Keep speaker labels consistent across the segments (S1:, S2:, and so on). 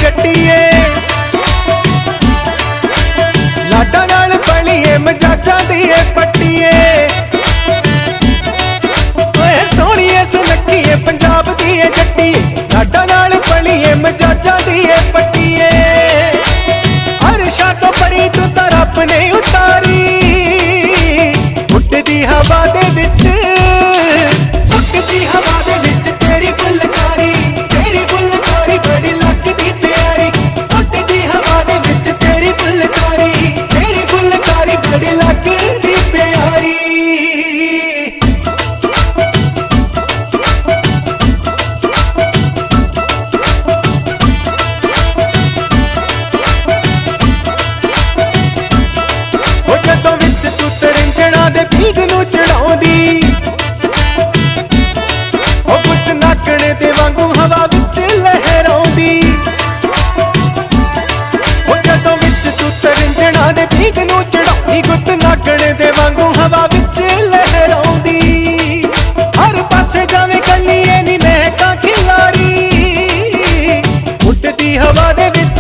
S1: जट्टीए, लाडा नाल पलीए मजाजा दिए पट्टीए। ओए सोहणीए सुनखीए पंजाब दिए जट्टीए, लाडा नाल पलीए मजाजा दिए पट्टीए। अरशा तो परी तू तां रब ने उतारी, उठदी हवा दे विच, उठदी हवा दे विच तेरी फुलकारी बड़ी लगदी प्यारी। उठदी हवा दे विच तेरी फुलकारी बड़ी लगदी प्यारी। जदों विच तू तरिंजणा दे भीग नूं चढ़ाउंदी, ओ गुੱਤ नाकणे दे वांगू हवा विच लहराउंदी। ओ जदों विच तू तरिंजणा दे भीग नूं चढ़ाउंदी, गुੱਤ नाकणे दे वांगू हवा विच लहराउंदी। हर पासे जावे कल्लीए नी महकां खिलारी, उठदी हवा दे विच,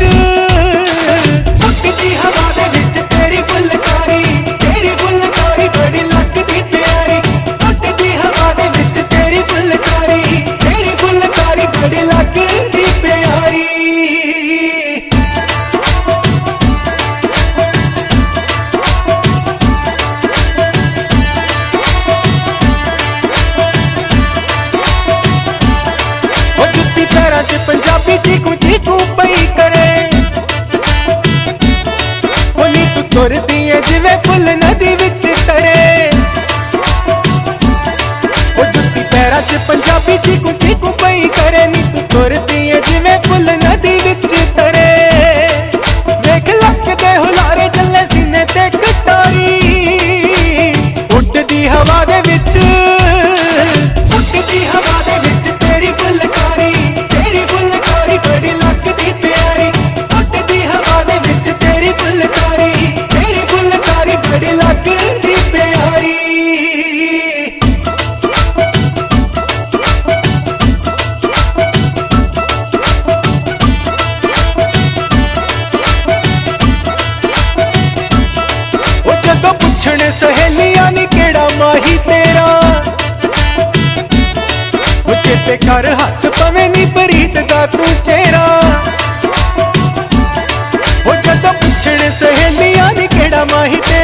S1: उठदी हवा दे विच तेरी फुलकारी बड़ी लगदी प्यारी। उठदी हवा दे विच तेरी फुलकारी बड़ी लगदी प्यारी। ओ जुत्ती पैरां च पंजाबी चीकू पई करे, ओ नी तू तुरदी ऐ जिवें फुल नदी विच तरे। ओ जुत्ती पैरां च पंजाबी चीकू पई करे, नी तू तुरदी ऐ जिवें फुल नदी विच तरे। वेख लकदे हुलारे चले सीने ते कटारी, उठदी हवा दे विच, उठदी हवा दे विच तेरी फुलकारी बड़ी लगदी प्यारी। उठदी हवा दे विच तेरी फुलकारी बड़ी लगदी प्यारी। ओ जदों पुछणे सहेलियां नी केड़ा माही तेरा, ओ चेते कर हस पवे नी प्रीत दा तू चेहरा। ओ जदों पुछणे सहेलियां नी केड़ा माही तेरा,